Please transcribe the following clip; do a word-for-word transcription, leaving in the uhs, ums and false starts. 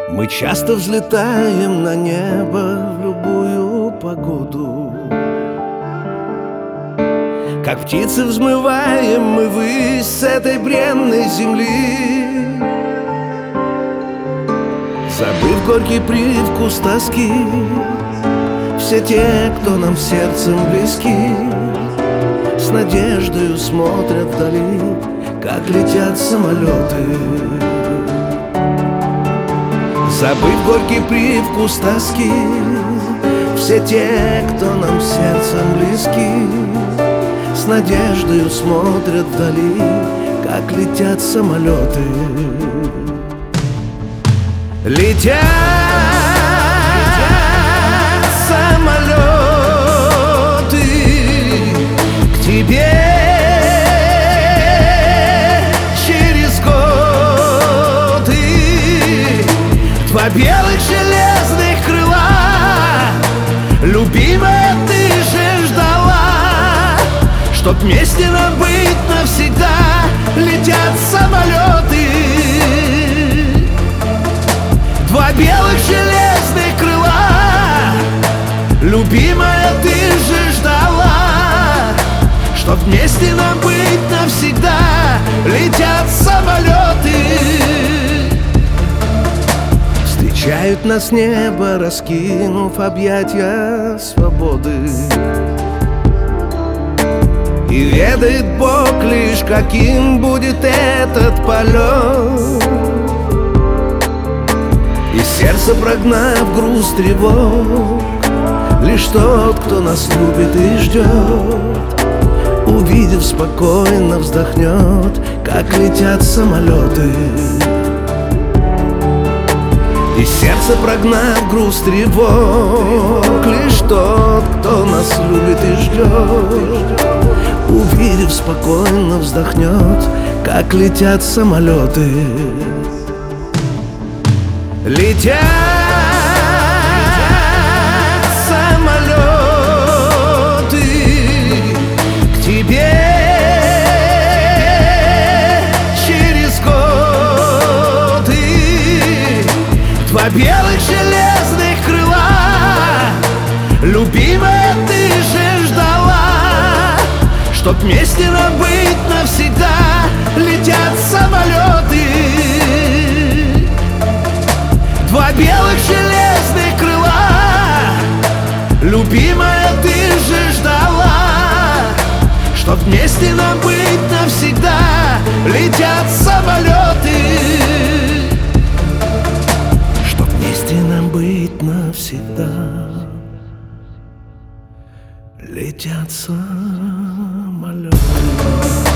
Мы часто взлетаем на небо в любую погоду. Как птицы взмываем мы ввысь с этой бренной земли, забыв горький привкус тоски. Все те, кто нам сердцем близки, с надеждою смотрят вдали, как летят самолеты. Забыв горький привкус тоски, все те, кто нам сердцем близки, с надеждою смотрят вдали, как летят самолеты. Летят, летят самолеты к тебе через годы. Два белых железных крыла, любимая, ты же ждала, чтоб вместе нам быть навсегда. Летят самолеты, два белых железных крыла, любимая, ты же ждала, чтоб вместе нам быть навсегда. Летят самолеты, встречают нас небо, раскинув объятия свободы. И ведает Бог лишь, каким будет этот полет. И сердце, прогнав груз тревог, лишь тот, кто нас любит и ждет, увидев, спокойно вздохнет, как летят самолеты. И сердце, прогнав груз тревог, лишь тот, кто нас любит и ждет, увидев, спокойно вздохнет, как летят самолеты. Летят, летят самолеты к тебе через годы. Два белых железных крыла, любимая, ты же ждала, чтоб вместе нам быть навсегда. Летят самолеты, два белых железных крыла, любимая, ты же ждала, чтоб вместе нам быть навсегда. Летят самолеты, чтоб вместе нам быть навсегда. Летят самолеты.